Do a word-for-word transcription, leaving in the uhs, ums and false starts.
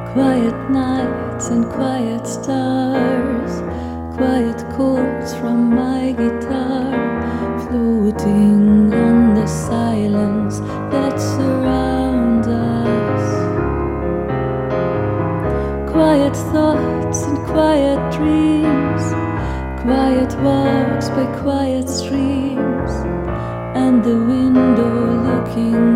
Quiet nights and quiet stars, quiet chords from my guitar, floating on the silence that surrounds us. Quiet thoughts and quiet dreams, quiet walks by quiet streams, and the window looking